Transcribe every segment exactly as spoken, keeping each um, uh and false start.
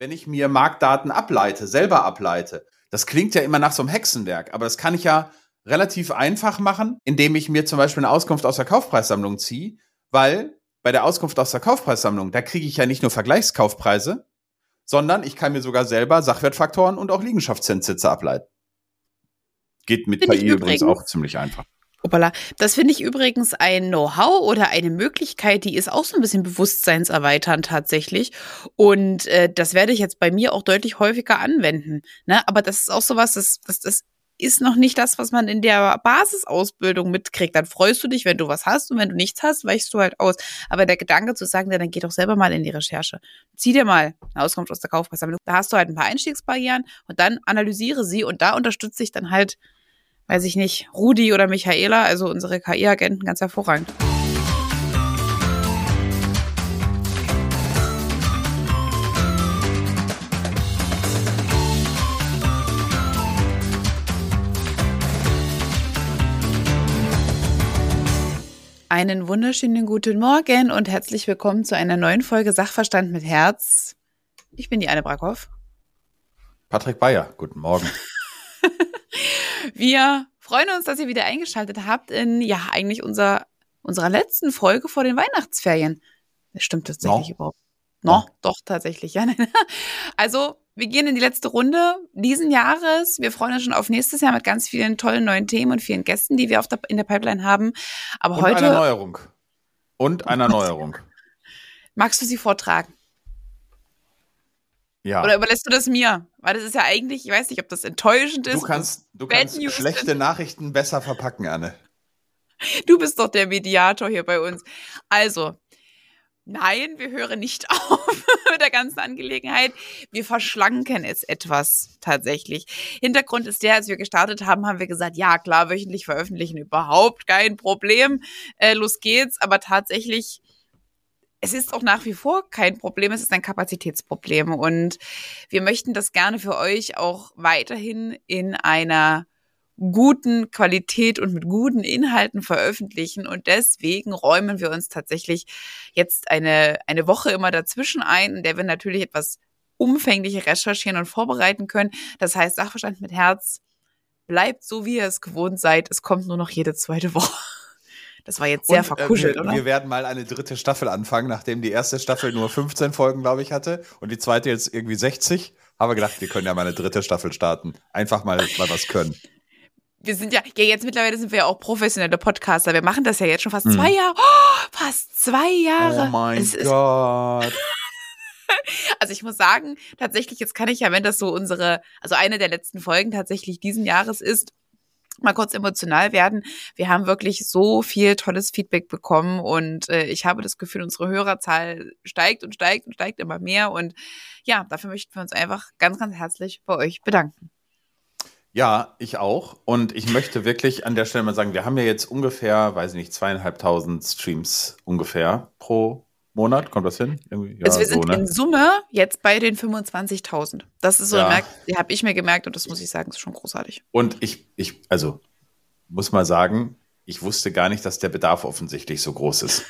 wenn ich mir Marktdaten ableite, selber ableite. Das klingt ja immer nach so einem Hexenwerk, aber das kann ich ja relativ einfach machen, indem ich mir zum Beispiel eine Auskunft aus der Kaufpreissammlung ziehe, weil bei der Auskunft aus der Kaufpreissammlung, da kriege ich ja nicht nur Vergleichskaufpreise, sondern ich kann mir sogar selber Sachwertfaktoren und auch Liegenschaftszinssätze ableiten. Geht mit K I übrigens auch ziemlich einfach. Opala. Das finde ich übrigens ein Know-how oder eine Möglichkeit, die ist auch so ein bisschen bewusstseinserweiternd tatsächlich. Und äh, das werde ich jetzt bei mir auch deutlich häufiger anwenden. Ne? Aber das ist auch sowas, das, das, das ist noch nicht das, was man in der Basisausbildung mitkriegt. Dann freust du dich, wenn du was hast, und wenn du nichts hast, weichst du halt aus. Aber der Gedanke zu sagen, dann geh doch selber mal in die Recherche. Zieh dir mal eine Auskunft aus der Kaufpreissammlung. Da hast du halt ein paar Einstiegsbarrieren und dann analysiere sie und da unterstütze ich dann halt, weiß ich nicht, Rudi oder Michaela, also unsere K I-Agenten, ganz hervorragend. Einen wunderschönen guten Morgen und herzlich willkommen zu einer neuen Folge Sachverstand mit Herz. Ich bin die Anne Brackhoff. Patrick Bayer, guten Morgen. Wir freuen uns, dass ihr wieder eingeschaltet habt in, ja, eigentlich unser, unserer letzten Folge vor den Weihnachtsferien. Das stimmt tatsächlich no. überhaupt. No, no, doch, tatsächlich. Ja. Also, wir gehen in die letzte Runde diesen Jahres. Wir freuen uns schon auf nächstes Jahr mit ganz vielen tollen neuen Themen und vielen Gästen, die wir auf der, in der Pipeline haben. Aber und heute. Eine Neuerung. Und eine Neuerung. Magst du sie vortragen? Ja. Oder überlässt du das mir? Weil das ist ja eigentlich, ich weiß nicht, ob das enttäuschend ist. Du kannst, du kannst schlechte Nachrichten besser verpacken, Anne. Du bist doch der Mediator hier bei uns. Also, nein, wir hören nicht auf mit der ganzen Angelegenheit. Wir verschlanken es etwas tatsächlich. Hintergrund ist der, als wir gestartet haben, haben wir gesagt, ja klar, wöchentlich veröffentlichen, überhaupt kein Problem. Äh, los geht's. Aber tatsächlich, es ist auch nach wie vor kein Problem, es ist ein Kapazitätsproblem. Und wir möchten das gerne für euch auch weiterhin in einer guten Qualität und mit guten Inhalten veröffentlichen. Und deswegen räumen wir uns tatsächlich jetzt eine, eine Woche immer dazwischen ein, in der wir natürlich etwas umfänglich recherchieren und vorbereiten können. Das heißt, Sachverstand mit Herz bleibt so, wie ihr es gewohnt seid. Es kommt nur noch jede zweite Woche. Das war jetzt sehr und, verkuschelt, äh, wir, oder? Wir werden mal eine dritte Staffel anfangen, nachdem die erste Staffel nur fünfzehn Folgen, glaube ich, hatte und die zweite jetzt irgendwie sechzig. Haben wir gedacht, wir können ja mal eine dritte Staffel starten. Einfach mal, mal was können. Wir sind ja, ja jetzt mittlerweile sind wir ja auch professionelle Podcaster. Wir machen das ja jetzt schon fast hm. zwei Jahre. Oh, fast zwei Jahre. Oh mein es Gott. Also ich muss sagen, tatsächlich, jetzt kann ich ja, wenn das so unsere, also eine der letzten Folgen tatsächlich diesen Jahres ist, mal kurz emotional werden. Wir haben wirklich so viel tolles Feedback bekommen und äh, ich habe das Gefühl, unsere Hörerzahl steigt und steigt und steigt immer mehr und ja, dafür möchten wir uns einfach ganz, ganz herzlich bei euch bedanken. Ja, ich auch. Und ich möchte wirklich an der Stelle mal sagen, wir haben ja jetzt ungefähr, weiß ich nicht, zweieinhalbtausend Streams ungefähr pro Monat. Kommt das hin? Irgendwie, ja, also wir sind so, ne? in Summe jetzt bei den fünfundzwanzigtausend. Das ist so, ja. die habe ich mir gemerkt und das muss ich sagen, ist schon großartig. Und ich, ich, also muss mal sagen, ich wusste gar nicht, dass der Bedarf offensichtlich so groß ist.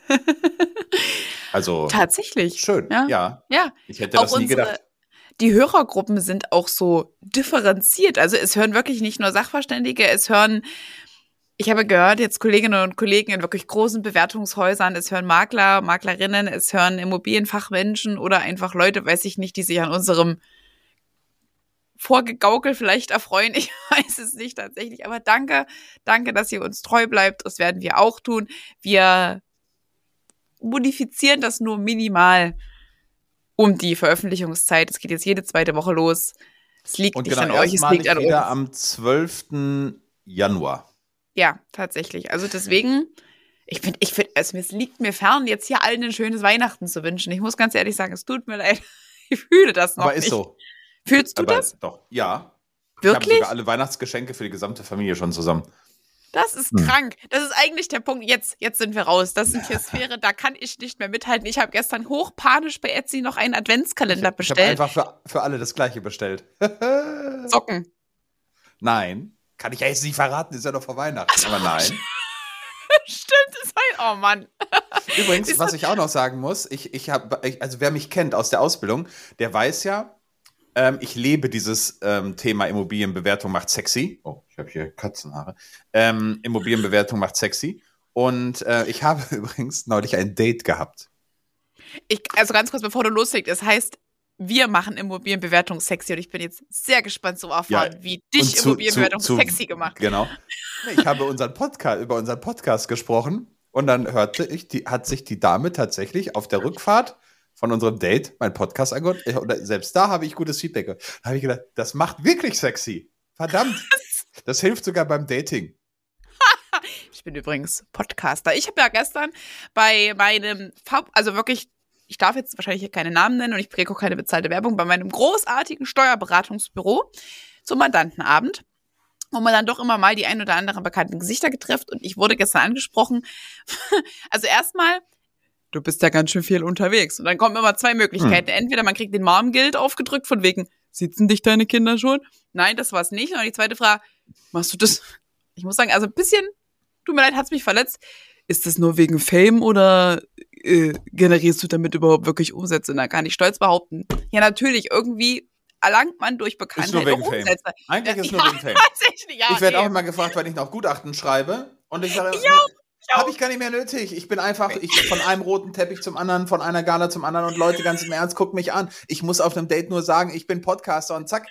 Also tatsächlich. Schön, ja. Ja, ja. Ich hätte auch das nie unsere, gedacht. Die Hörergruppen sind auch so differenziert. Also es hören wirklich nicht nur Sachverständige, es hören, ich habe gehört, jetzt Kolleginnen und Kollegen in wirklich großen Bewertungshäusern, es hören Makler, Maklerinnen, es hören Immobilienfachmenschen oder einfach Leute, weiß ich nicht, die sich an unserem Vorgegaukel vielleicht erfreuen. Ich weiß es nicht tatsächlich, aber danke, danke, dass ihr uns treu bleibt. Das werden wir auch tun. Wir modifizieren das nur minimal um die Veröffentlichungszeit. Es geht jetzt jede zweite Woche los. Es liegt und nicht genau, an euch, es liegt an uns. wieder am zwölften Januar. Ja, tatsächlich. Also deswegen, ich finde, ich finde, also es liegt mir fern, jetzt hier allen ein schönes Weihnachten zu wünschen. Ich muss ganz ehrlich sagen, es tut mir leid. Ich fühle das noch Aber nicht. ist so. Fühlst du Aber das? Doch, ja. Wirklich? Ich habe sogar alle Weihnachtsgeschenke für die gesamte Familie schon zusammen. Das ist hm. krank. Das ist eigentlich der Punkt. Jetzt, jetzt sind wir raus. Das ist eine Sphäre, da kann ich nicht mehr mithalten. Ich habe gestern hochpanisch bei Etsy noch einen Adventskalender ich, bestellt. Ich habe einfach für, für alle das Gleiche bestellt. Socken. Nein. Kann ich ja jetzt nicht verraten, ist ja noch vor Weihnachten. Aber nein. Stimmt, das heißt, oh Mann. Übrigens, was ich auch noch sagen muss, ich, ich habe, also wer mich kennt aus der Ausbildung, der weiß ja, ähm, ich lebe dieses ähm, Thema Immobilienbewertung macht sexy. Oh, ich habe hier Katzenhaare. Ähm, Immobilienbewertung macht sexy. Und äh, ich habe übrigens neulich ein Date gehabt. Ich, also ganz kurz, bevor du loslegst, es heißt, wir machen Immobilienbewertung sexy und ich bin jetzt sehr gespannt zu erfahren, ja, wie dich zu, Immobilienbewertung zu, zu, sexy gemacht. Genau. Ich habe unseren Podcast, über unseren Podcast gesprochen und dann hörte ich, die, hat sich die Dame tatsächlich auf der Rückfahrt von unserem Date mein Podcast angehört. Und selbst da habe ich gutes Feedback. Da habe ich gedacht, das macht wirklich sexy. Verdammt. Das hilft sogar beim Dating. Ich bin übrigens Podcaster. Ich habe ja gestern bei meinem, also wirklich, ich darf jetzt wahrscheinlich hier keine Namen nennen und ich kriege auch keine bezahlte Werbung, bei meinem großartigen Steuerberatungsbüro zum Mandantenabend, wo man dann doch immer mal die ein oder anderen bekannten Gesichter getrifft und ich wurde gestern angesprochen. Also erstmal, du bist ja ganz schön viel unterwegs und dann kommen immer zwei Möglichkeiten. Hm. Entweder man kriegt den Mom-Guild aufgedrückt von wegen, sitzen dich deine Kinder schon? Nein, das war es nicht. Und die zweite Frage, machst du das? Ich muss sagen, also ein bisschen, tut mir leid, hat's mich verletzt. Ist das nur wegen Fame oder äh, generierst du damit überhaupt wirklich Umsätze? Da kann ich stolz behaupten. Ja, natürlich, irgendwie erlangt man durch Bekanntheit ist nur wegen Umsätze. Fame. Eigentlich ist es nur ja, wegen Fame. Tatsächlich, ja, ich werde okay. auch immer gefragt, weil ich noch Gutachten schreibe. Und ich sage, ja, habe ich gar nicht mehr nötig. Ich bin einfach ich, von einem roten Teppich zum anderen, von einer Gala zum anderen und Leute, ganz im Ernst, gucken mich an. Ich muss auf einem Date nur sagen, ich bin Podcaster und zack.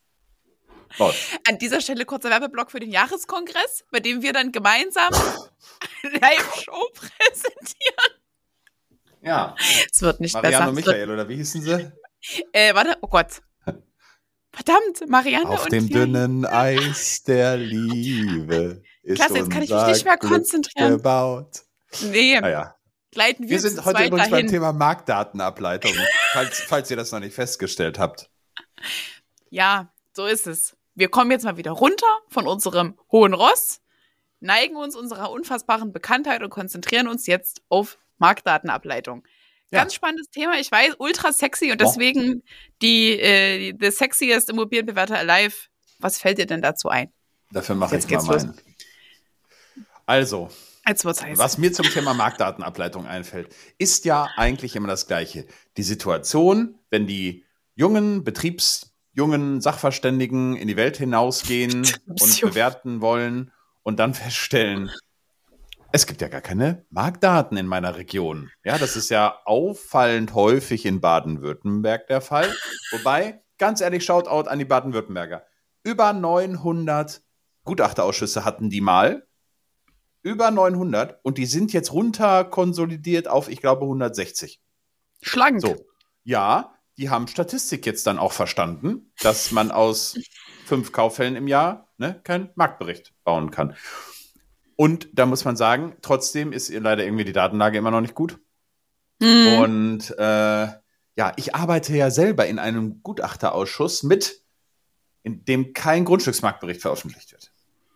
Oh. An dieser Stelle kurzer Werbeblock für den Jahreskongress, bei dem wir dann gemeinsam eine Live-Show präsentieren. Ja. Es wird nicht Marianne besser. und Michael, oder wie hießen sie? Äh, warte, oh Gott. Verdammt, Marianne Auf und dem Michael. dünnen Eis der Liebe ist Klasse, jetzt kann ich mich nicht mehr Glück konzentrieren. Gebaut. Nee. Naja. Gleiten wir, wir sind heute übrigens dahin. beim Thema Marktdatenableitung, falls, falls ihr das noch nicht festgestellt habt. Ja, so ist es. Wir kommen jetzt mal wieder runter von unserem hohen Ross, neigen uns unserer unfassbaren Bekanntheit und konzentrieren uns jetzt auf Marktdatenableitung. Ja. Ganz spannendes Thema. Ich weiß, ultra sexy und deswegen die, äh, the sexiest Immobilienbewerter alive. Was fällt dir denn dazu ein? Dafür mache ich mal meinen. Also, jetzt wird's heiß. Was mir zum Thema Marktdatenableitung einfällt, ist ja eigentlich immer das Gleiche. Die Situation, wenn die jungen Betriebs jungen Sachverständigen in die Welt hinausgehen und bewerten wollen und dann feststellen, es gibt ja gar keine Marktdaten in meiner Region. Ja, das ist ja auffallend häufig in Baden-Württemberg der Fall. Wobei, ganz ehrlich, Shoutout an die Baden-Württemberger. Über neunhundert Gutachterausschüsse hatten die mal. Über neunhundert. Und die sind jetzt runter konsolidiert auf, ich glaube, hundertsechzig. Schlank. So, ja. Die haben Statistik jetzt dann auch verstanden, dass man aus fünf Kauffällen im Jahr ne, keinen Marktbericht bauen kann. Und da muss man sagen, trotzdem ist leider irgendwie die Datenlage immer noch nicht gut. Mhm. Und äh, ja, ich arbeite ja selber in einem Gutachterausschuss mit, in dem kein Grundstücksmarktbericht veröffentlicht wird.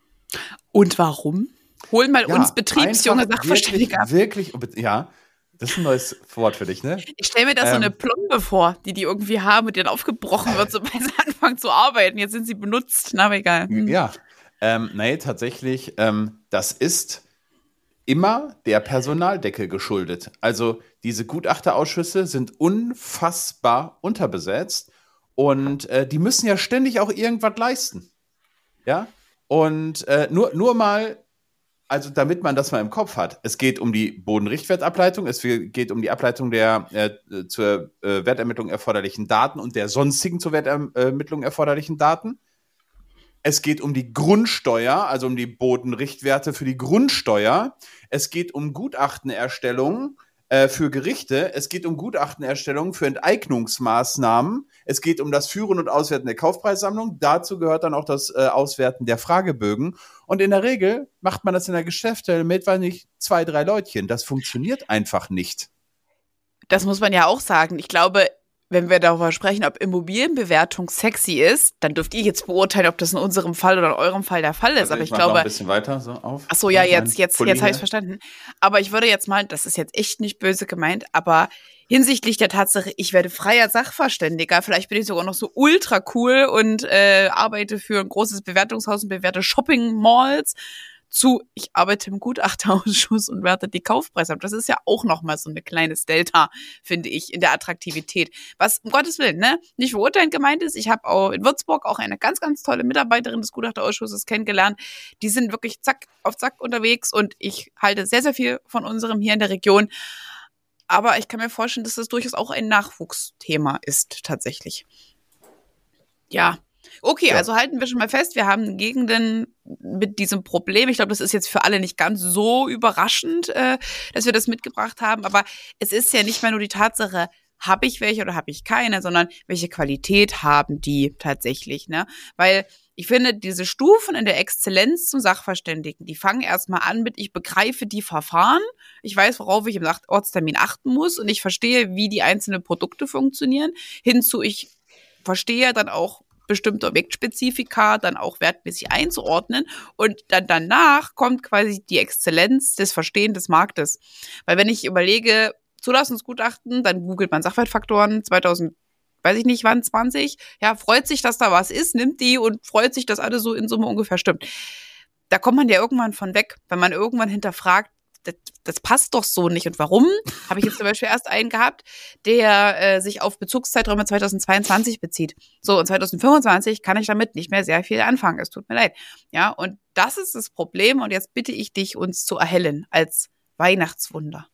Und warum? Holen mal ja, uns betriebsjunge Sachverständige ab. Wirklich, ja. Das ist ein neues Wort für dich, ne? Ich stelle mir da ähm, so eine Plombe vor, die die irgendwie haben und die dann aufgebrochen wird, sobald sie anfangen zu arbeiten. Jetzt sind sie benutzt, na, aber egal. Hm. Ja, ähm, nee, tatsächlich, ähm, das ist immer der Personaldecke geschuldet. Also diese Gutachterausschüsse sind unfassbar unterbesetzt und äh, die müssen ja ständig auch irgendwas leisten. Ja, und äh, nur, nur mal Also damit man das mal im Kopf hat, es geht um die Bodenrichtwertableitung, es geht um die Ableitung der äh, zur äh, Wertermittlung erforderlichen Daten und der sonstigen zur Wertermittlung erforderlichen Daten. Es geht um die Grundsteuer, also um die Bodenrichtwerte für die Grundsteuer. Es geht um Gutachtenerstellung äh, für Gerichte. Es geht um Gutachtenerstellung für Enteignungsmaßnahmen. Es geht um das Führen und Auswerten der Kaufpreissammlung. Dazu gehört dann auch das äh, Auswerten der Fragebögen. Und in der Regel macht man das in der Geschäftsstelle mit, weil nicht zwei, drei Leutchen. Das funktioniert einfach nicht. Das muss man ja auch sagen. Ich glaube, wenn wir darüber sprechen, ob Immobilienbewertung sexy ist, dann dürft ihr jetzt beurteilen, ob das in unserem Fall oder in eurem Fall der Fall ist. Also Aber ich ich glaube, noch ein bisschen weiter so auf. Ach so, ja, jetzt, jetzt, jetzt habe ich es verstanden. Aber ich würde jetzt mal, das ist jetzt echt nicht böse gemeint, aber hinsichtlich der Tatsache, ich werde freier Sachverständiger, vielleicht bin ich sogar noch so ultra cool und äh, arbeite für ein großes Bewertungshaus und bewerte Shopping-Malls, zu, ich arbeite im Gutachterausschuss und werte die Kaufpreise ab. Das ist ja auch nochmal so ein kleines Delta, finde ich, in der Attraktivität. Was, um Gottes Willen, ne, nicht verurteilend gemeint ist. Ich habe auch in Würzburg auch eine ganz, ganz tolle Mitarbeiterin des Gutachterausschusses kennengelernt. Die sind wirklich zack auf zack unterwegs und ich halte sehr, sehr viel von unserem hier in der Region. Aber ich kann mir vorstellen, dass das durchaus auch ein Nachwuchsthema ist, tatsächlich. Ja. Okay, ja. Also halten wir schon mal fest, wir haben Gegenden mit diesem Problem. Ich glaube, das ist jetzt für alle nicht ganz so überraschend, äh, dass wir das mitgebracht haben. Aber es ist ja nicht mehr nur die Tatsache, habe ich welche oder habe ich keine, sondern welche Qualität haben die tatsächlich, ne? Weil ich finde, diese Stufen in der Exzellenz zum Sachverständigen, die fangen erstmal an mit, ich begreife die Verfahren, ich weiß, worauf ich im Ortstermin achten muss und ich verstehe, wie die einzelnen Produkte funktionieren, hinzu, ich verstehe dann auch bestimmte Objektspezifika dann auch wertmäßig einzuordnen und dann danach kommt quasi die Exzellenz des Verstehen des Marktes. Weil wenn ich überlege, Zulassungsgutachten, dann googelt man Sachwertfaktoren zweitausend, weiß ich nicht wann, zwanzig, ja, freut sich, dass da was ist, nimmt die und freut sich, dass alles so in Summe ungefähr stimmt. Da kommt man ja irgendwann von weg, wenn man irgendwann hinterfragt, das, das passt doch so nicht. Und warum? Habe ich jetzt zum Beispiel erst einen gehabt, der äh, sich auf Bezugszeiträume zweitausendzweiundzwanzig bezieht. So, und zweitausendfünfundzwanzig kann ich damit nicht mehr sehr viel anfangen. Es tut mir leid. Ja, und das ist das Problem. Und jetzt bitte ich dich, uns zu erhellen als Weihnachtswunder.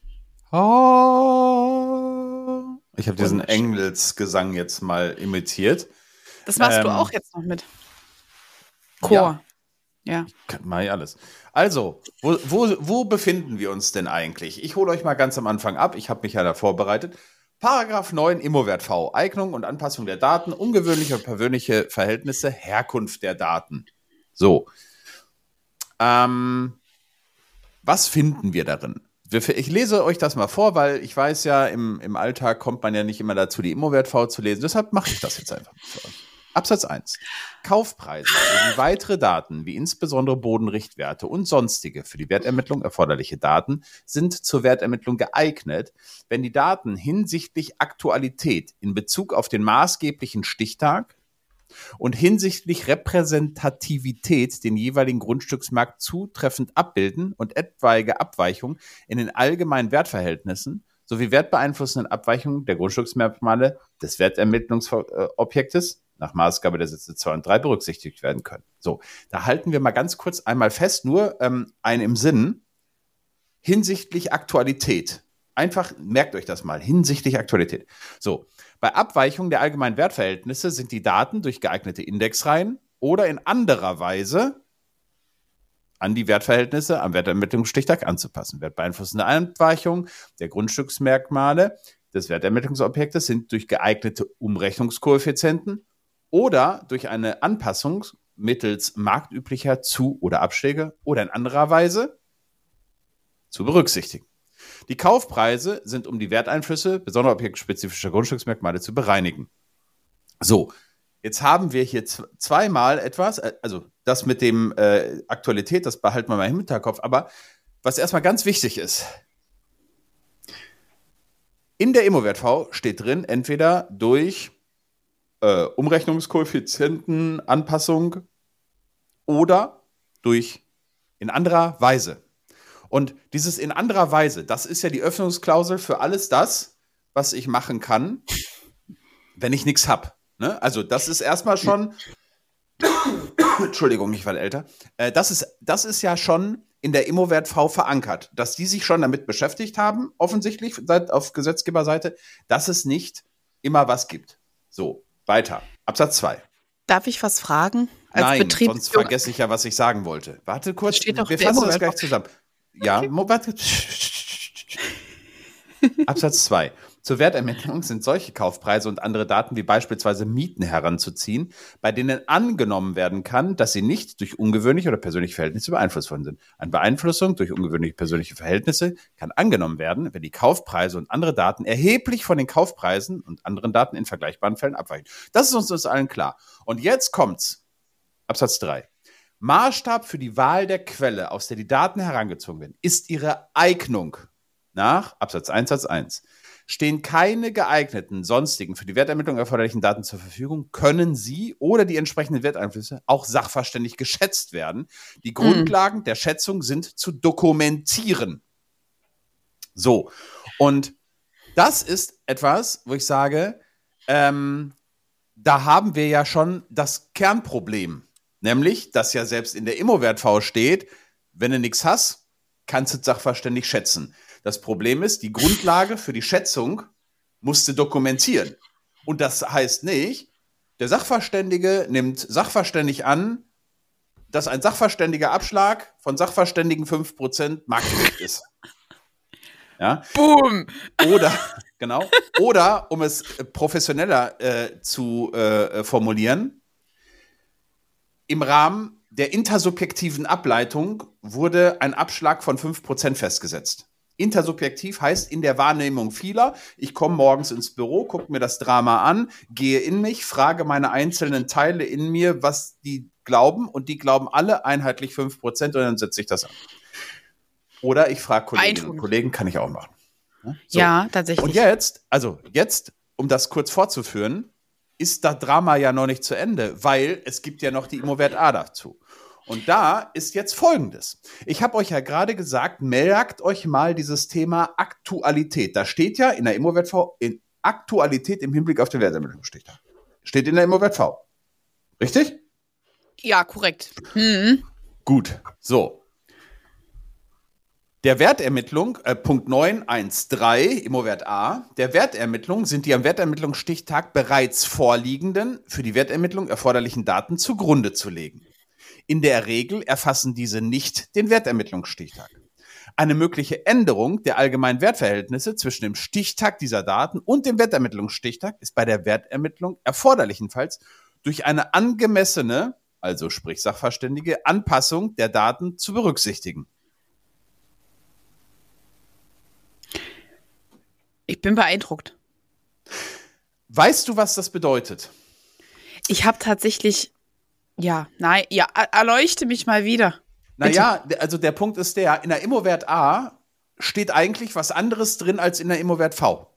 Oh. Ich habe diesen Engelsgesang jetzt mal imitiert. Das machst ähm, du auch jetzt noch mit. Chor. Ja. ja. Mach ich alles. Also, wo, wo, wo befinden wir uns denn eigentlich? Ich hole euch mal ganz am Anfang ab. Ich habe mich ja da vorbereitet. Paragraph neun Immowert V. Eignung und Anpassung der Daten, ungewöhnliche und persönliche Verhältnisse, Herkunft der Daten. So. Ähm, was finden wir darin? Ich lese euch das mal vor, weil ich weiß ja, im, im Alltag kommt man ja nicht immer dazu, die Immowert V zu lesen. Deshalb mache ich das jetzt einfach mal für euch. Absatz eins. Kaufpreise sowie weitere Daten, wie insbesondere Bodenrichtwerte und sonstige für die Wertermittlung erforderliche Daten, sind zur Wertermittlung geeignet, wenn die Daten hinsichtlich Aktualität in Bezug auf den maßgeblichen Stichtag und hinsichtlich Repräsentativität den jeweiligen Grundstücksmarkt zutreffend abbilden und etwaige Abweichungen in den allgemeinen Wertverhältnissen sowie wertbeeinflussenden Abweichungen der Grundstücksmerkmale des Wertermittlungsobjektes nach Maßgabe der Sätze zwei und drei berücksichtigt werden können. So, da halten wir mal ganz kurz einmal fest, nur ähm, ein im Sinn, hinsichtlich Aktualität. Einfach, merkt euch das mal, hinsichtlich Aktualität. So, bei Abweichung der allgemeinen Wertverhältnisse sind die Daten durch geeignete Indexreihen oder in anderer Weise an die Wertverhältnisse am Wertermittlungsstichtag anzupassen. Wertbeeinflussende Abweichungen der Grundstücksmerkmale des Wertermittlungsobjektes sind durch geeignete Umrechnungskoeffizienten oder durch eine Anpassung mittels marktüblicher Zu- oder Abschläge oder in anderer Weise zu berücksichtigen. Die Kaufpreise sind, um die Werteinflüsse besonderer objektspezifischer Grundstücksmerkmale zu bereinigen. So, jetzt haben wir hier z- zweimal etwas, also das mit dem äh, Aktualität, das behalten wir mal im Hinterkopf, aber was erstmal ganz wichtig ist, in der Immowert V steht drin, entweder durch äh, Umrechnungskoeffizienten, Anpassung oder durch in anderer Weise. Und dieses in anderer Weise, das ist ja die Öffnungsklausel für alles das, was ich machen kann, wenn ich nichts habe. Ne? Also das ist erstmal schon, Entschuldigung, ich war älter, äh, das ist, das ist ja schon in der Immowert V verankert, dass die sich schon damit beschäftigt haben, offensichtlich seit, auf Gesetzgeberseite, dass es nicht immer was gibt. So, weiter. Absatz zwei. Darf ich was fragen? Als Nein, Betriebs- sonst vergesse ich ja, was ich sagen wollte. Warte kurz, steht doch wir fassen das Immowert gleich zusammen. Ja, okay. warte. Absatz zwei. Zur Wertermittlung sind solche Kaufpreise und andere Daten wie beispielsweise Mieten heranzuziehen, bei denen angenommen werden kann, dass sie nicht durch ungewöhnliche oder persönliche Verhältnisse beeinflusst worden sind. Eine Beeinflussung durch ungewöhnliche persönliche Verhältnisse kann angenommen werden, wenn die Kaufpreise und andere Daten erheblich von den Kaufpreisen und anderen Daten in vergleichbaren Fällen abweichen. Das ist uns, uns allen klar. Und jetzt kommt's. Absatz drei. Maßstab für die Wahl der Quelle, aus der die Daten herangezogen werden, ist ihre Eignung nach Absatz eins Satz eins. Stehen keine geeigneten, sonstigen, für die Wertermittlung erforderlichen Daten zur Verfügung, können sie oder die entsprechenden Werteinflüsse auch sachverständig geschätzt werden. Die Grundlagen hm. der Schätzung sind zu dokumentieren. So, und das ist etwas, wo ich sage, ähm, da haben wir ja schon das Kernproblem. Nämlich, dass ja selbst in der Immowert-V steht, wenn du nichts hast, kannst du es sachverständig schätzen. Das Problem ist, die Grundlage für die Schätzung musst du dokumentieren. Und das heißt nicht, der Sachverständige nimmt sachverständig an, dass ein sachverständiger Abschlag von Sachverständigen fünf Prozent marktgerecht ist. Ja? Boom! Oder, genau, oder, um es professioneller äh, zu äh, formulieren, im Rahmen der intersubjektiven Ableitung wurde ein Abschlag von fünf Prozent festgesetzt. Intersubjektiv heißt in der Wahrnehmung vieler, ich komme morgens ins Büro, gucke mir das Drama an, gehe in mich, frage meine einzelnen Teile in mir, was die glauben, und die glauben alle einheitlich fünf Prozent, und dann setze ich das an. Oder ich frage Kolleginnen und Kollegen, kann ich auch machen. So. Ja, tatsächlich. Und jetzt, also jetzt, um das kurz fortzuführen, ist das Drama ja noch nicht zu Ende, weil es gibt ja noch die Immowert A dazu. Und da ist jetzt Folgendes. Ich habe euch ja gerade gesagt, merkt euch mal dieses Thema Aktualität. Da steht ja in der Immowert-V in Aktualität im Hinblick auf den Wertermittlungsstichtag. Steht in der Immowert-V. Richtig? Ja, korrekt. Mhm. Gut, so. Der Wertermittlung, äh, Punkt neun Punkt dreizehn, Immowert A, der Wertermittlung sind die am Wertermittlungsstichtag bereits vorliegenden, für die Wertermittlung erforderlichen Daten zugrunde zu legen. In der Regel erfassen diese nicht den Wertermittlungsstichtag. Eine mögliche Änderung der allgemeinen Wertverhältnisse zwischen dem Stichtag dieser Daten und dem Wertermittlungsstichtag ist bei der Wertermittlung erforderlichenfalls durch eine angemessene, also sprich sachverständige, Anpassung der Daten zu berücksichtigen. Ich bin beeindruckt. Weißt du, was das bedeutet? Ich habe tatsächlich, ja, nein, ja, erleuchte mich mal wieder. Naja, also der Punkt ist der, in der Immowert A steht eigentlich was anderes drin als in der Immowert V.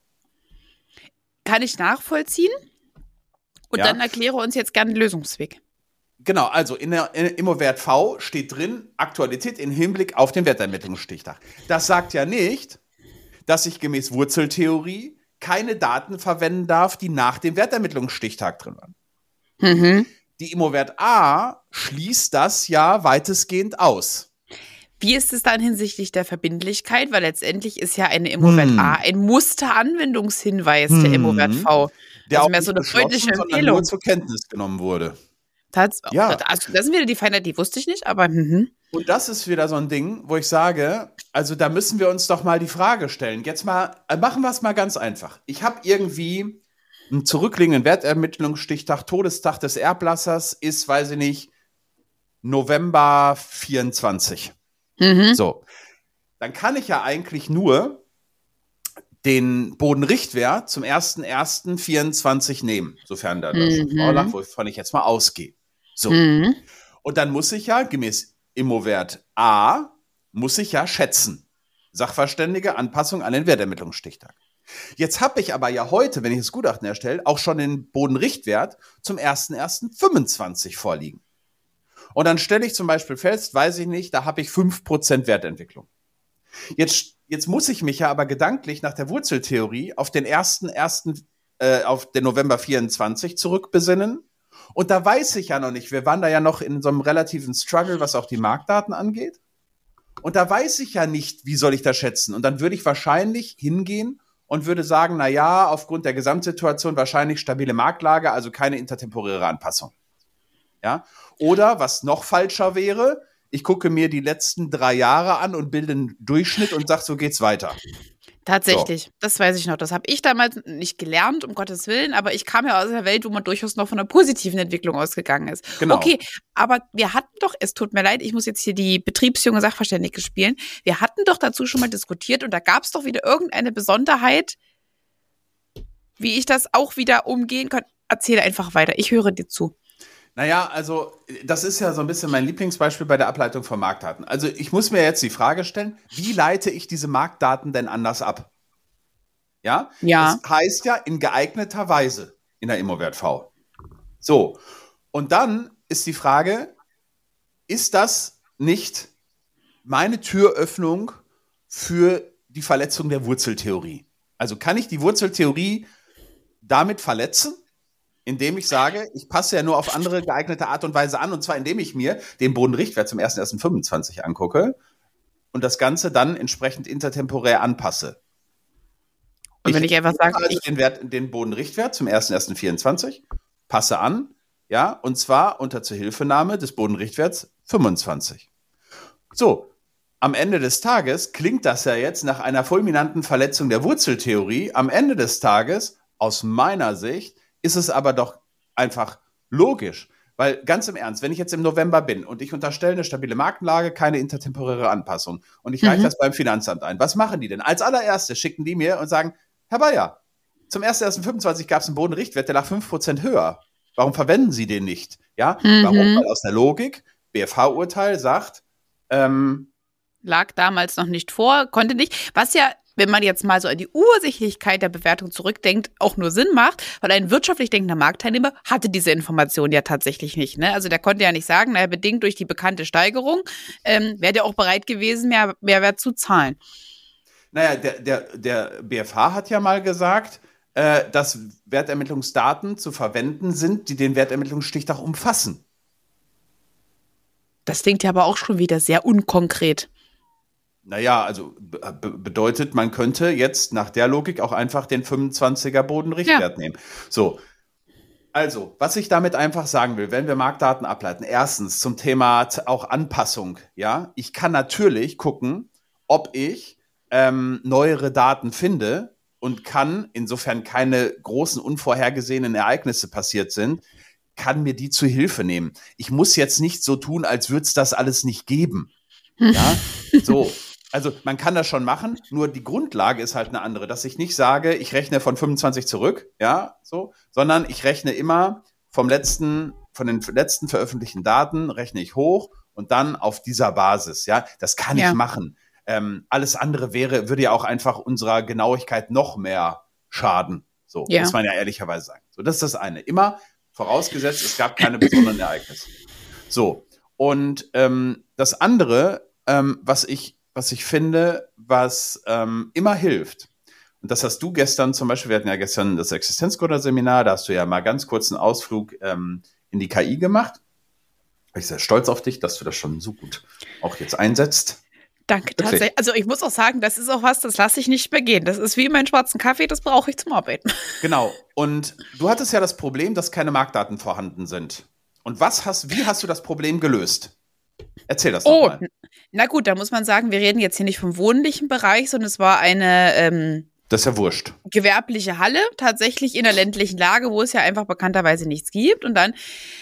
Kann ich nachvollziehen? Und ja. Dann erkläre uns jetzt gerne den Lösungsweg. Genau, also in der Immowert V steht drin, Aktualität im Hinblick auf den Wertermittlungsstichtag. Das sagt ja nicht, dass ich gemäß Wurzeltheorie keine Daten verwenden darf, die nach dem Wertermittlungsstichtag drin waren. Mhm. Die Immowert A schließt das ja weitestgehend aus. Wie ist es dann hinsichtlich der Verbindlichkeit? Weil letztendlich ist ja eine Immowert hm. A ein Musteranwendungshinweis hm. der Immowert V. Der also auch mehr nicht so eine freundliche sondern Empfehlung. nur zur Kenntnis genommen wurde. Tats- ja. Also das sind wieder die Feinheit, die wusste ich nicht, aber mhm. Und das ist wieder so ein Ding, wo ich sage, also da müssen wir uns doch mal die Frage stellen. Jetzt mal, machen wir es mal ganz einfach. Ich habe irgendwie einen zurückliegenden Wertermittlungsstichtag, Todestag des Erblassers ist, weiß ich nicht, November vierundzwanzig. Mhm. So, dann kann ich ja eigentlich nur den Bodenrichtwert zum ersten ersten vierundzwanzig nehmen, sofern da das Mhm. vorlag, wovon ich jetzt mal ausgehe. So, Mhm. und dann muss ich ja gemäß Immowert A, muss ich ja schätzen. Sachverständige Anpassung an den Wertermittlungsstichtag. Jetzt habe ich aber ja heute, wenn ich das Gutachten erstelle, auch schon den Bodenrichtwert zum ersten ersten fünfundzwanzig vorliegen. Und dann stelle ich zum Beispiel fest, weiß ich nicht, da habe ich fünf Prozent Wertentwicklung. Jetzt, jetzt muss ich mich ja aber gedanklich nach der Wurzeltheorie auf den ersten ersten, äh, auf den November vierundzwanzig zurückbesinnen. Und da weiß ich ja noch nicht, wir waren da ja noch in so einem relativen Struggle, was auch die Marktdaten angeht. Und da weiß ich ja nicht, wie soll ich das schätzen. Und dann würde ich wahrscheinlich hingehen und würde sagen, na ja, aufgrund der Gesamtsituation wahrscheinlich stabile Marktlage, also keine intertemporäre Anpassung. Ja? Oder, was noch falscher wäre, ich gucke mir die letzten drei Jahre an und bilde einen Durchschnitt und sage, so geht's weiter. Tatsächlich, so. Das weiß ich noch. Das habe ich damals nicht gelernt, um Gottes Willen, aber ich kam ja aus einer Welt, wo man durchaus noch von einer positiven Entwicklung ausgegangen ist. Genau. Okay, aber wir hatten doch, es tut mir leid, ich muss jetzt hier die betriebsjunge Sachverständige spielen, wir hatten doch dazu schon mal diskutiert und da gab es doch wieder irgendeine Besonderheit, wie ich das auch wieder umgehen kann. Erzähle einfach weiter, ich höre dir zu. Naja, also das ist ja so ein bisschen mein Lieblingsbeispiel bei der Ableitung von Marktdaten. Also ich muss mir jetzt die Frage stellen, wie leite ich diese Marktdaten denn anders ab? Ja? Ja. Das heißt ja in geeigneter Weise in der Immowert-V. So, und dann ist die Frage, ist das nicht meine Türöffnung für die Verletzung der Wurzeltheorie? Also kann ich die Wurzeltheorie damit verletzen, indem ich sage, ich passe ja nur auf andere geeignete Art und Weise an, und zwar indem ich mir den Bodenrichtwert zum ersten ersten fünfundzwanzig angucke und das Ganze dann entsprechend intertemporär anpasse. Und wenn ich, ich einfach sage, also ich den, Wert, den Bodenrichtwert zum ersten ersten vierundzwanzig, passe an, ja, und zwar unter Zuhilfenahme des Bodenrichtwerts fünfundzwanzig. So, am Ende des Tages klingt das ja jetzt nach einer fulminanten Verletzung der Wurzeltheorie. Am Ende des Tages, aus meiner Sicht, ist es aber doch einfach logisch. Weil ganz im Ernst, wenn ich jetzt im November bin und ich unterstelle eine stabile Marktenlage, keine intertemporäre Anpassung und ich reiche mhm. das beim Finanzamt ein, was machen die denn? Als allererstes schicken die mir und sagen, Herr Bayer, zum ersten ersten fünfundzwanzig gab es einen Bodenrichtwert, der lag fünf Prozent höher. Warum verwenden Sie den nicht? Ja, mhm. Warum? Weil aus der Logik, B F H-Urteil sagt, ähm, lag damals noch nicht vor, konnte nicht, was ja, wenn man jetzt mal so an die Ursächlichkeit der Bewertung zurückdenkt, auch nur Sinn macht, weil ein wirtschaftlich denkender Marktteilnehmer hatte diese Information ja tatsächlich nicht. Ne? Also der konnte ja nicht sagen, naja, bedingt durch die bekannte Steigerung ähm, wäre der auch bereit gewesen, mehr Mehrwert zu zahlen. Naja, der, der, der B F H hat ja mal gesagt, äh, dass Wertermittlungsdaten zu verwenden sind, die den Wertermittlungsstichtag umfassen. Das klingt ja aber auch schon wieder sehr unkonkret. Naja, also be- bedeutet, man könnte jetzt nach der Logik auch einfach den fünfundzwanziger Bodenrichtwert ja. nehmen. So, also, was ich damit einfach sagen will, wenn wir Marktdaten ableiten, erstens zum Thema auch Anpassung, ja, ich kann natürlich gucken, ob ich ähm, neuere Daten finde und kann, insofern keine großen unvorhergesehenen Ereignisse passiert sind, kann mir die zu Hilfe nehmen. Ich muss jetzt nicht so tun, als würde es das alles nicht geben. Ja, so. Also man kann das schon machen, nur die Grundlage ist halt eine andere, dass ich nicht sage, ich rechne von fünfundzwanzig zurück, ja, so, sondern ich rechne immer vom letzten, von den letzten veröffentlichten Daten rechne ich hoch und dann auf dieser Basis, ja, das kann ja. ich machen. Ähm, alles andere wäre, würde ja auch einfach unserer Genauigkeit noch mehr schaden, so, ja. muss man ja ehrlicherweise sagen. So, das ist das eine. Immer vorausgesetzt, es gab keine besonderen Ereignisse. So, und ähm, das andere, ähm, was ich was ich finde, was ähm, immer hilft. Und das hast du gestern zum Beispiel, wir hatten ja gestern das Existenzgründer-Seminar, da hast du ja mal ganz kurz einen Ausflug ähm, in die K I gemacht. Ich bin sehr stolz auf dich, dass du das schon so gut auch jetzt einsetzt. Danke, Wirklich. Tatsächlich. Also ich muss auch sagen, das ist auch was, das lasse ich nicht mehr gehen. Das ist wie meinen schwarzen Kaffee, das brauche ich zum Arbeiten. Genau. Und du hattest ja das Problem, dass keine Marktdaten vorhanden sind. Und was hast, wie hast du das Problem gelöst? Erzähl das oh, doch mal. Na gut, da muss man sagen, wir reden jetzt hier nicht vom wohnlichen Bereich, sondern es war eine ähm, das ist ja wurscht. gewerbliche Halle, tatsächlich in der ländlichen Lage, wo es ja einfach bekannterweise nichts gibt. Und dann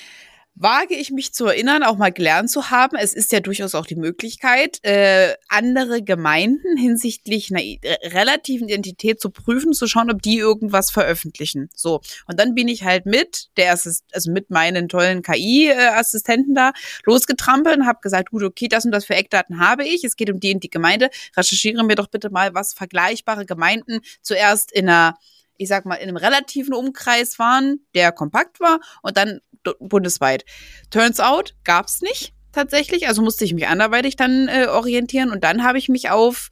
wage ich mich zu erinnern, auch mal gelernt zu haben, es ist ja durchaus auch die Möglichkeit, äh, andere Gemeinden hinsichtlich einer relativen Identität zu prüfen, zu schauen, ob die irgendwas veröffentlichen. So. Und dann bin ich halt mit der Assist- also mit meinen tollen K I-Assistenten da losgetrampelt und habe gesagt, gut, okay, das und das für Eckdaten habe ich. Es geht um die und die Gemeinde. Recherchiere mir doch bitte mal, was vergleichbare Gemeinden zuerst in einer, ich sag mal, in einem relativen Umkreis waren, der kompakt war, und dann bundesweit. Turns out, gab's nicht tatsächlich, also musste ich mich anderweitig dann äh, orientieren, und dann habe ich mich auf,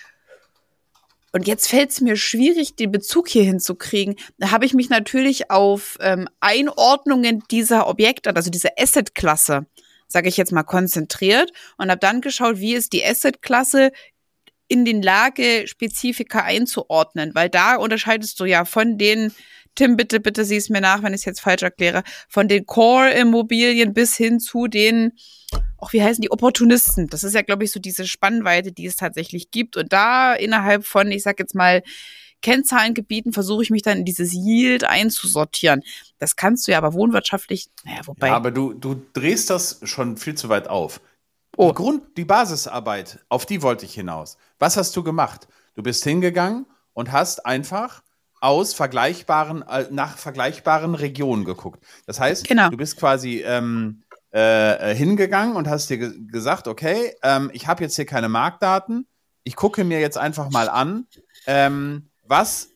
und jetzt fällt es mir schwierig, den Bezug hier hinzukriegen, da habe ich mich natürlich auf ähm, Einordnungen dieser Objekte, also dieser Asset-Klasse, sage ich jetzt mal, konzentriert und habe dann geschaut, wie ist die Asset-Klasse in den Lagespezifika einzuordnen, weil da unterscheidest du ja von den, Tim, bitte, bitte sieh es mir nach, wenn ich es jetzt falsch erkläre, von den Core-Immobilien bis hin zu den, auch wie heißen die, Opportunisten. Das ist ja, glaube ich, so diese Spannweite, die es tatsächlich gibt. Und da innerhalb von, ich sag jetzt mal, Kennzahlengebieten versuche ich mich dann in dieses Yield einzusortieren. Das kannst du ja aber wohnwirtschaftlich, naja, wobei. Ja, aber du, du drehst das schon viel zu weit auf. Oh. Die Grund, die Basisarbeit, auf die wollte ich hinaus. Was hast du gemacht? Du bist hingegangen und hast einfach aus vergleichbaren, äh, nach vergleichbaren Regionen geguckt. Das heißt, genau. du bist quasi ähm, äh, hingegangen und hast dir ge- gesagt, okay, ähm, ich habe jetzt hier keine Marktdaten, ich gucke mir jetzt einfach mal an, ähm, was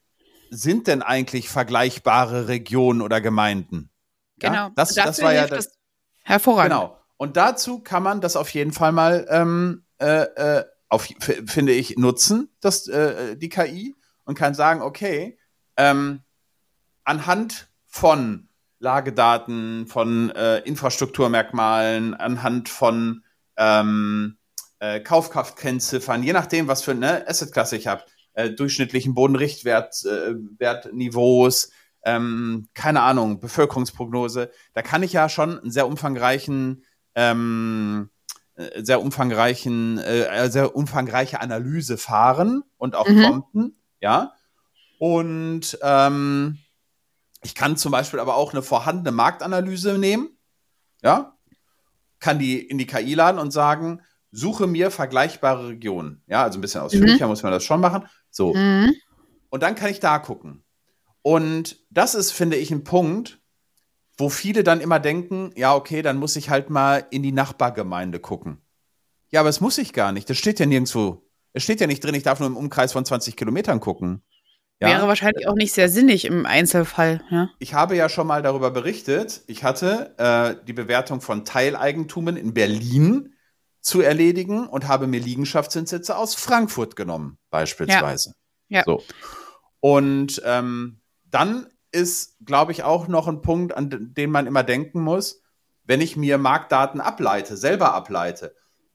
sind denn eigentlich vergleichbare Regionen oder Gemeinden? Genau. Ja, das, Und dafür das war ja hilft das. das hervorragend. Genau. Und dazu kann man das auf jeden Fall mal, ähm, äh, äh, auf, f- finde ich, nutzen, das, äh, die K I, und kann sagen, okay, ähm, anhand von Lagedaten, von äh, Infrastrukturmerkmalen, anhand von ähm, äh, Kaufkraftkennziffern, je nachdem, was für eine Assetklasse ich habe, äh, durchschnittlichen Bodenrichtwert, äh, Wertniveaus, ähm, keine Ahnung, Bevölkerungsprognose, da kann ich ja schon einen sehr umfangreichen, ähm, äh, sehr umfangreichen, äh, sehr umfangreiche Analyse fahren und auch Mhm. prompten, ja. Und ähm, ich kann zum Beispiel aber auch eine vorhandene Marktanalyse nehmen, ja, kann die in die K I laden und sagen, suche mir vergleichbare Regionen. Ja, also ein bisschen ausführlicher Mhm. muss man das schon machen. So. Mhm. Und dann kann ich da gucken. Und das ist, finde ich, ein Punkt, wo viele dann immer denken, ja, okay, dann muss ich halt mal in die Nachbargemeinde gucken. Ja, aber es muss ich gar nicht. Das steht ja nirgendwo. Es steht ja nicht drin, ich darf nur im Umkreis von zwanzig Kilometern gucken. Wäre Ja, wahrscheinlich auch nicht sehr sinnig im Einzelfall. Ja. ich habe ja schon mal darüber berichtet, ich hatte äh, die Bewertung von Teileigentumen in Berlin zu erledigen und habe mir Liegenschaftszinssitze aus Frankfurt genommen, beispielsweise. Ja. So. Und ähm, dann ist, glaube ich, auch noch ein Punkt, an den man immer denken muss, wenn ich mir Marktdaten ableite, selber ableite.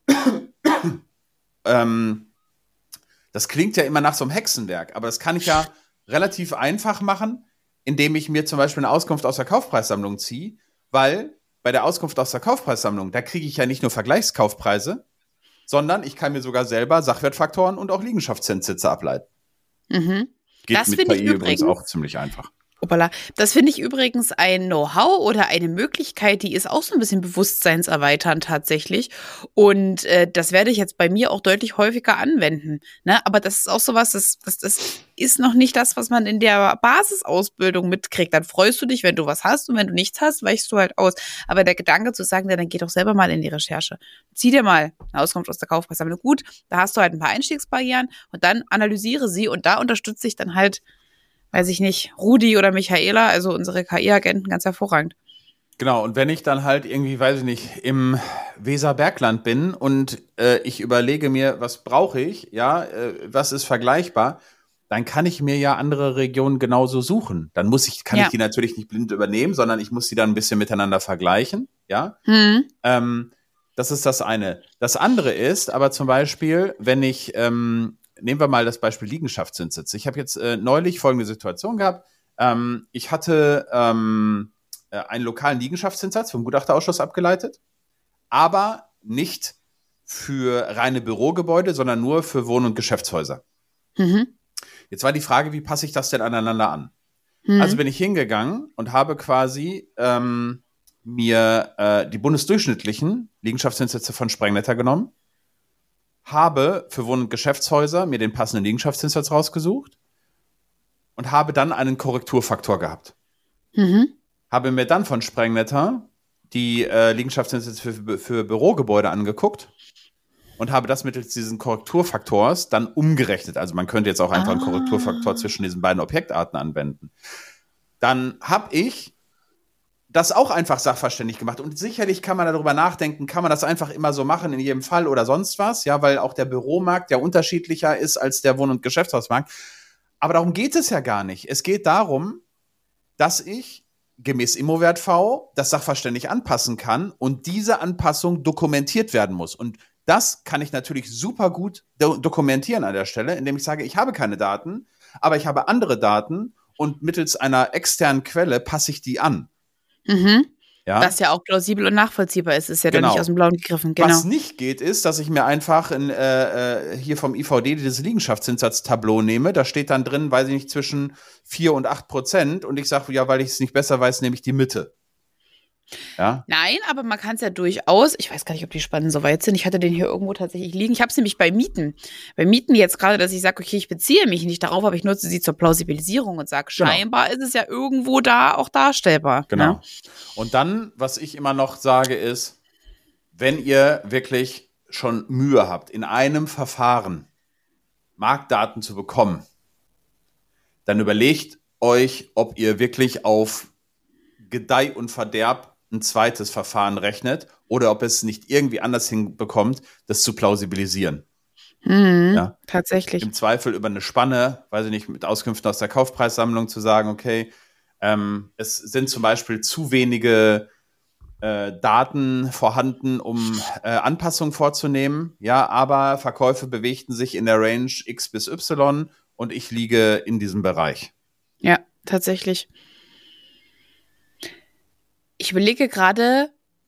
ähm, das klingt ja immer nach so einem Hexenwerk, aber das kann ich ja relativ einfach machen, indem ich mir zum Beispiel eine Auskunft aus der Kaufpreissammlung ziehe, weil bei der Auskunft aus der Kaufpreissammlung, da kriege ich ja nicht nur Vergleichskaufpreise, sondern ich kann mir sogar selber Sachwertfaktoren und auch Liegenschaftszinssitze ableiten. Mhm. Geht Das mit finde K I ich übrigens übrigens. auch ziemlich einfach. Hoppala. Das finde ich übrigens ein Know-how oder eine Möglichkeit, die ist auch so ein bisschen bewusstseinserweiternd tatsächlich. Und äh, das werde ich jetzt bei mir auch deutlich häufiger anwenden. Ne? Aber das ist auch sowas, das, das, das ist noch nicht das, was man in der Basisausbildung mitkriegt. Dann freust du dich, wenn du was hast, und wenn du nichts hast, weichst du halt aus. Aber der Gedanke zu sagen, ja, dann geh doch selber mal in die Recherche. Zieh dir mal eine Auskunft aus der Kaufpreissammlung. Gut, da hast du halt ein paar Einstiegsbarrieren und dann analysiere sie, und da unterstütze ich dann halt, weiß ich nicht, Rudi oder Michaela, also unsere K I-Agenten, ganz hervorragend. Genau, und wenn ich dann halt irgendwie, weiß ich nicht, im Weserbergland bin und äh, ich überlege mir, was brauche ich, ja, äh, was ist vergleichbar, dann kann ich mir ja andere Regionen genauso suchen. Dann muss ich, kann Ja. ich die natürlich nicht blind übernehmen, sondern ich muss die dann ein bisschen miteinander vergleichen, ja. Hm. Ähm, das ist das eine. Das andere ist aber zum Beispiel, wenn ich, ähm, nehmen wir mal das Beispiel Liegenschaftszins. Ich habe jetzt äh, neulich folgende Situation gehabt. Ähm, ich hatte ähm, äh, einen lokalen Liegenschaftszinssatz vom Gutachterausschuss abgeleitet, aber nicht für reine Bürogebäude, sondern nur für Wohn- und Geschäftshäuser. Mhm. Jetzt war die Frage, wie passe ich das denn aneinander an? Mhm. Also bin ich hingegangen und habe quasi ähm, mir äh, die bundesdurchschnittlichen Liegenschaftszinssätze von Sprengnetter genommen, habe für Wohn- und Geschäftshäuser mir den passenden Liegenschaftszinssatz rausgesucht und habe dann einen Korrekturfaktor gehabt. Mhm. Habe mir dann von Sprengnetter die äh, Liegenschaftszinsätze für, für Bürogebäude angeguckt und habe das mittels diesen Korrekturfaktors dann umgerechnet. Also man könnte jetzt auch einfach einen Ah. Korrekturfaktor zwischen diesen beiden Objektarten anwenden. Dann habe ich das auch einfach sachverständig gemacht. Und sicherlich kann man darüber nachdenken, kann man das einfach immer so machen in jedem Fall oder sonst was, ja, weil auch der Büromarkt ja unterschiedlicher ist als der Wohn- und Geschäftshausmarkt. Aber darum geht es ja gar nicht. Es geht darum, dass ich gemäß Immowert V das sachverständig anpassen kann und diese Anpassung dokumentiert werden muss. Und das kann ich natürlich super gut do- dokumentieren an der Stelle, indem ich sage, ich habe keine Daten, aber ich habe andere Daten und mittels einer externen Quelle passe ich die an. Mhm. Ja? Was ja auch plausibel und nachvollziehbar ist, ist ja dann Genau. nicht aus dem Blauen gegriffen. Genau. Was nicht geht, ist, dass ich mir einfach in, äh, äh, hier vom I V D dieses Liegenschaftszinssatztableau nehme. Da steht dann drin, weiß ich nicht, zwischen vier und acht Prozent. Und ich sage, ja, weil ich es nicht besser weiß, nehme ich die Mitte. Ja? Nein, aber man kann es ja durchaus, ich weiß gar nicht, ob die Spannen so weit sind. Ich hatte den hier irgendwo tatsächlich liegen. Ich habe es nämlich bei Mieten. Bei Mieten jetzt gerade, dass ich sage, okay, ich beziehe mich nicht darauf, aber ich nutze sie zur Plausibilisierung und sage, Genau. scheinbar ist es ja irgendwo da auch darstellbar. Genau. Ne? Und dann, was ich immer noch sage, ist, wenn ihr wirklich schon Mühe habt, in einem Verfahren Marktdaten zu bekommen, dann überlegt euch, ob ihr wirklich auf Gedeih und Verderb ein zweites Verfahren rechnet oder ob es nicht irgendwie anders hinbekommt, das zu plausibilisieren. Mhm, ja? Tatsächlich. Im Zweifel über eine Spanne, weiß ich nicht, mit Auskünften aus der Kaufpreissammlung zu sagen, okay, ähm, es sind zum Beispiel zu wenige äh, Daten vorhanden, um äh, Anpassungen vorzunehmen, ja, aber Verkäufe bewegten sich in der Range X bis Y und ich liege in diesem Bereich. Ja, tatsächlich. Ich überlege gerade,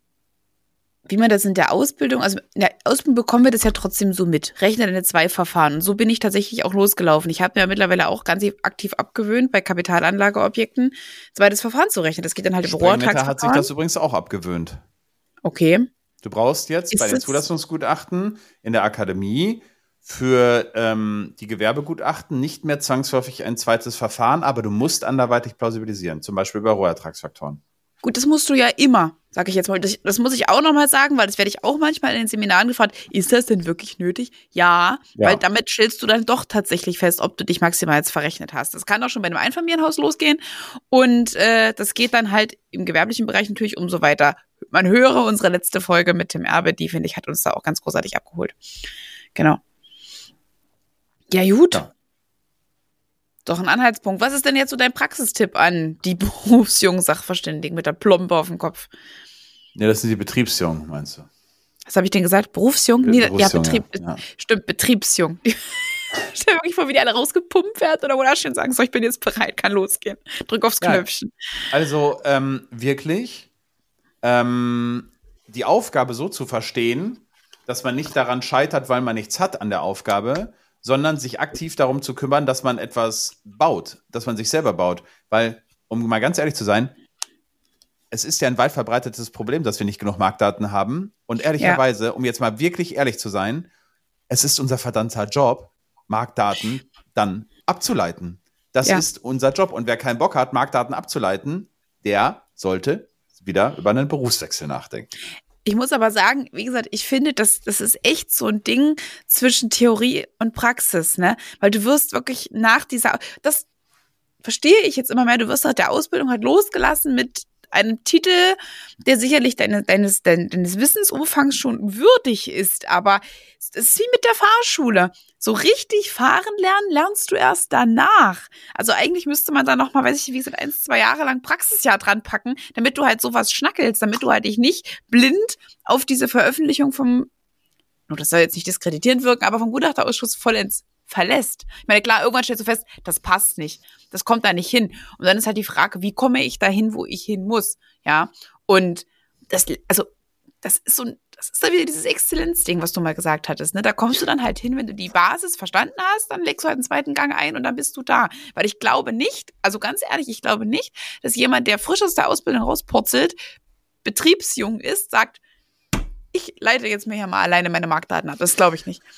wie man das in der Ausbildung, also in der Ausbildung bekommen wir das ja trotzdem so mit. Rechne deine zwei Verfahren. Und so bin ich tatsächlich auch losgelaufen. Ich habe mir ja mittlerweile auch ganz aktiv abgewöhnt, bei Kapitalanlageobjekten zweites Verfahren zu rechnen. Das geht dann halt im Sprengnetter hat sich das übrigens auch abgewöhnt. Okay. Du brauchst jetzt Ist bei den es- Zulassungsgutachten in der Akademie für ähm, die Gewerbegutachten nicht mehr zwangsläufig ein zweites Verfahren, aber du musst anderweitig plausibilisieren, zum Beispiel bei Rohertragsfaktoren. Gut, das musst du ja immer, sage ich jetzt mal. Das, das muss ich auch nochmal sagen, weil das werde ich auch manchmal in den Seminaren gefragt. Ist das denn wirklich nötig? Ja, Ja. weil damit stellst du dann doch tatsächlich fest, ob du dich maximal jetzt verrechnet hast. Das kann auch schon bei einem Einfamilienhaus losgehen und äh, das geht dann halt im gewerblichen Bereich natürlich umso weiter. Man höre unsere letzte Folge mit Tim Erbe, die, finde ich, hat uns da auch ganz großartig abgeholt. Genau. Ja, gut. Ja. Doch ein Anhaltspunkt. Was ist denn jetzt so dein Praxistipp an die berufsjungen Sachverständigen mit der Plombe auf dem Kopf? Ja, das sind die Betriebsjungen, meinst du? Was habe ich denn gesagt? Berufsjung? Be- Nee, ja, Berufsjung, Betrieb. ja, ja. Stimmt, Betriebsjung. Stell mir wirklich vor, wie die alle rausgepumpt werden oder wo da stehen und sagen, so, ich bin jetzt bereit, kann losgehen. Drück aufs Ja. Knöpfchen. Also ähm, wirklich ähm, die Aufgabe so zu verstehen, dass man nicht daran scheitert, weil man nichts hat an der Aufgabe, sondern sich aktiv darum zu kümmern, dass man etwas baut, dass man sich selber baut. Weil, um mal ganz ehrlich zu sein, es ist ja ein weit verbreitetes Problem, dass wir nicht genug Marktdaten haben. Und ehrlicherweise, um jetzt mal wirklich ehrlich zu sein, es ist unser verdammter Job, Marktdaten dann abzuleiten. Das Ja. ist unser Job. Und wer keinen Bock hat, Marktdaten abzuleiten, der sollte wieder über einen Berufswechsel nachdenken. Ich muss aber sagen, wie gesagt, ich finde, das, das ist echt so ein Ding zwischen Theorie und Praxis, ne? Weil du wirst wirklich nach dieser, das verstehe ich jetzt immer mehr, du wirst nach der Ausbildung halt losgelassen mit einem Titel, der sicherlich deine, deines, dein- deines Wissensumfangs schon würdig ist, aber es ist wie mit der Fahrschule. So richtig fahren lernen lernst du erst danach. Also eigentlich müsste man da noch mal, weiß ich, wie gesagt, eins, zwei Jahre lang Praxisjahr dran packen, damit du halt sowas schnackelst, damit du halt dich nicht blind auf diese Veröffentlichung vom, nur das soll jetzt nicht diskreditierend wirken, aber vom Gutachterausschuss vollends verlässt. Ich meine, klar, irgendwann stellst du fest, das passt nicht. Das kommt da nicht hin. Und dann ist halt die Frage, wie komme ich dahin, wo ich hin muss? Ja. Und das, also, das ist so ein, das ist dann wieder dieses Exzellenzding, was du mal gesagt hattest, ne? Da kommst du dann halt hin, wenn du die Basis verstanden hast, dann legst du halt einen zweiten Gang ein und dann bist du da. Weil ich glaube nicht, also ganz ehrlich, ich glaube nicht, dass jemand, der frisch aus der Ausbildung rauspurzelt, betriebsjung ist, sagt, ich leite jetzt mir hier mal alleine meine Marktdaten ab. Das glaube ich nicht.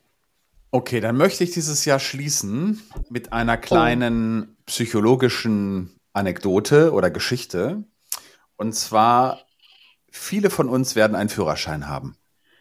Okay, dann möchte ich dieses Jahr schließen mit einer kleinen psychologischen Anekdote oder Geschichte. Und zwar, viele von uns werden einen Führerschein haben.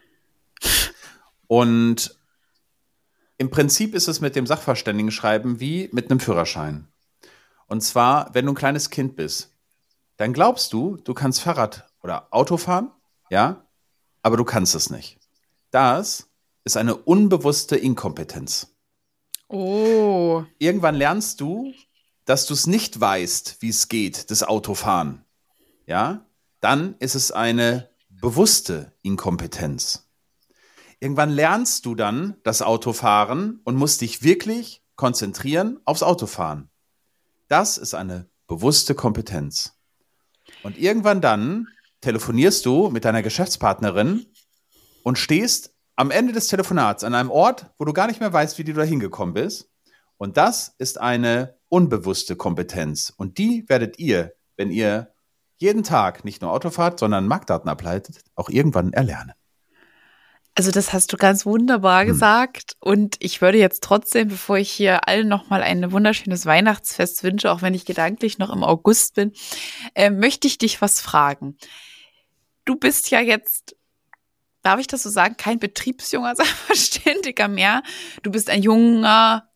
Und im Prinzip ist es mit dem Sachverständigenschreiben wie mit einem Führerschein. Und zwar, wenn du ein kleines Kind bist, dann glaubst du, du kannst Fahrrad oder Auto fahren, ja, aber du kannst es nicht. Das ist eine unbewusste Inkompetenz. Oh. Irgendwann lernst du, dass du es nicht weißt, wie es geht, das Autofahren. Ja? Dann ist es eine bewusste Inkompetenz. Irgendwann lernst du dann das Autofahren und musst dich wirklich konzentrieren aufs Autofahren. Das ist eine bewusste Kompetenz. Und irgendwann dann telefonierst du mit deiner Geschäftspartnerin und stehst am Ende des Telefonats an einem Ort, wo du gar nicht mehr weißt, wie du da hingekommen bist. Und das ist eine unbewusste Kompetenz. Und die werdet ihr, wenn ihr jeden Tag nicht nur Auto fahrt, sondern Marktdaten ableitet, auch irgendwann erlernen. Also das hast du ganz wunderbar Hm. gesagt. Und ich würde jetzt trotzdem, bevor ich hier allen nochmal ein wunderschönes Weihnachtsfest wünsche, auch wenn ich gedanklich noch im August bin, äh, möchte ich dich was fragen. Du bist ja jetzt, darf ich das so sagen, kein betriebsjunger Sachverständiger mehr. Du bist ein junger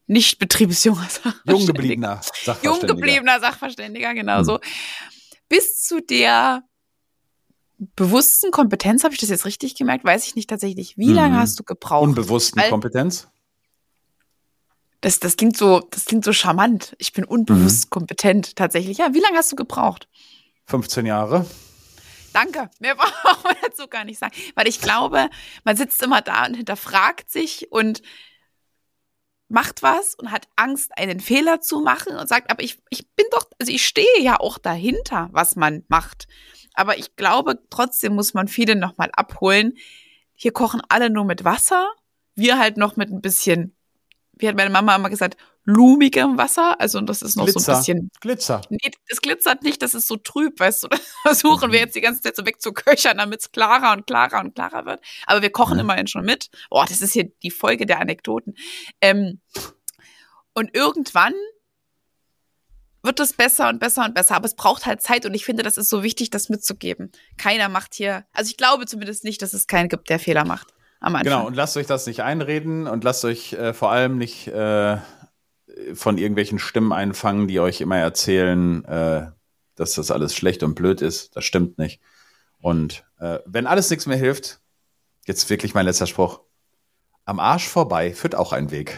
nicht betriebsjunger Sachverständiger. Junggebliebener Sachverständiger. Junggebliebener Sachverständiger, genau hm. so. Bis zu der bewussten Kompetenz, habe ich das jetzt richtig gemerkt? Weiß ich nicht tatsächlich. Wie hm. lange hast du gebraucht? Unbewussten Weil, Kompetenz? Das, das, klingt so, das klingt so charmant. Ich bin unbewusst hm. kompetent tatsächlich. Ja, wie lange hast du gebraucht? fünfzehn Jahre. Danke, mehr braucht man dazu gar nicht sagen. Weil ich glaube, man sitzt immer da und hinterfragt sich und macht was und hat Angst, einen Fehler zu machen und sagt, aber ich, ich bin doch, also ich stehe ja auch dahinter, was man macht. Aber ich glaube, trotzdem muss man viele nochmal abholen. Hier kochen alle nur mit Wasser, wir halt noch mit ein bisschen, wie hat meine Mama immer gesagt, blumigem Wasser, also das ist noch Glitzer. so ein bisschen. Glitzer. Nee, es glitzert nicht, das ist so trüb, weißt du, das versuchen wir jetzt die ganze Zeit so wegzuköchern, damit es klarer und klarer und klarer wird. Aber wir kochen ja. immerhin schon mit. Oh, das ist hier die Folge der Anekdoten. Ähm, und irgendwann wird es besser und besser und besser, aber es braucht halt Zeit und ich finde, das ist so wichtig, das mitzugeben. Keiner macht hier, also ich glaube zumindest nicht, dass es keinen gibt, der Fehler macht am Anfang. Genau, und lasst euch das nicht einreden und lasst euch äh, vor allem nicht äh, von irgendwelchen Stimmen einfangen, die euch immer erzählen, äh, dass das alles schlecht und blöd ist. Das stimmt nicht. Und äh, wenn alles nichts mehr hilft, jetzt wirklich mein letzter Spruch, am Arsch vorbei führt auch ein Weg.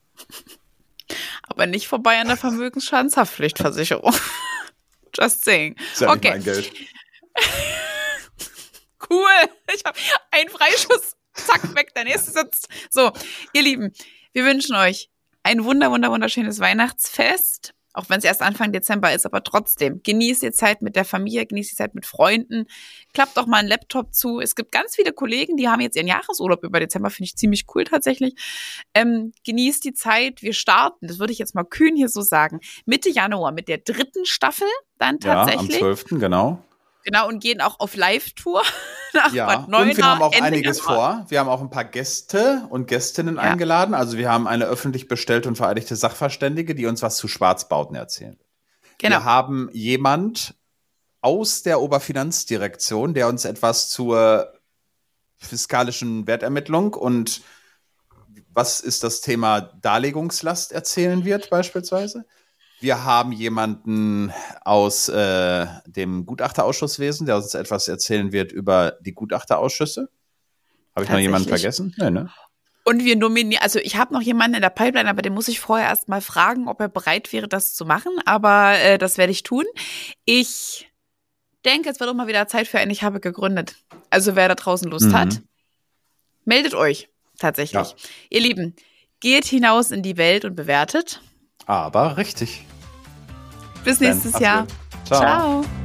Aber nicht vorbei an der Vermögensschadenshaftpflichtversicherung. Just saying. Ist ja okay. nicht mein Geld. Cool. Ich habe einen Freischuss. Zack, weg, der nächste sitzt. So, ihr Lieben, wir wünschen euch ein wunder, wunder, wunderschönes Weihnachtsfest. Auch wenn es erst Anfang Dezember ist, aber trotzdem. Genießt die Zeit mit der Familie, genießt die Zeit mit Freunden. Klappt doch mal einen Laptop zu. Es gibt ganz viele Kollegen, die haben jetzt ihren Jahresurlaub über Dezember. Finde ich ziemlich cool tatsächlich. Ähm, genießt die Zeit. Wir starten, das würde ich jetzt mal kühn hier so sagen, Mitte Januar mit der dritten Staffel dann tatsächlich. Ja, am zwölften, genau. Genau, und gehen auch auf Live-Tour nach ja. Bad Neuenahr. Und wir haben auch Ende einiges Januar. vor. Wir haben auch ein paar Gäste und Gästinnen Ja. eingeladen. Also wir haben eine öffentlich bestellte und vereidigte Sachverständige, die uns was zu Schwarzbauten erzählen. Genau. Wir haben jemand aus der Oberfinanzdirektion, der uns etwas zur fiskalischen Wertermittlung und was ist das Thema Darlegungslast erzählen wird beispielsweise. Wir haben jemanden aus äh, dem Gutachterausschusswesen, der uns etwas erzählen wird über die Gutachterausschüsse. Habe ich noch jemanden vergessen? Nee, ne? Und wir nominieren, also ich habe noch jemanden in der Pipeline, aber den muss ich vorher erst mal fragen, ob er bereit wäre, das zu machen. Aber äh, das werde ich tun. Ich denke, es wird auch mal wieder Zeit für ein Ich habe gegründet. Also wer da draußen Lust mhm. hat, meldet euch tatsächlich. Ja. Ihr Lieben, geht hinaus in die Welt und bewertet. Aber richtig. Bis nächstes Jahr. Ciao. Ciao.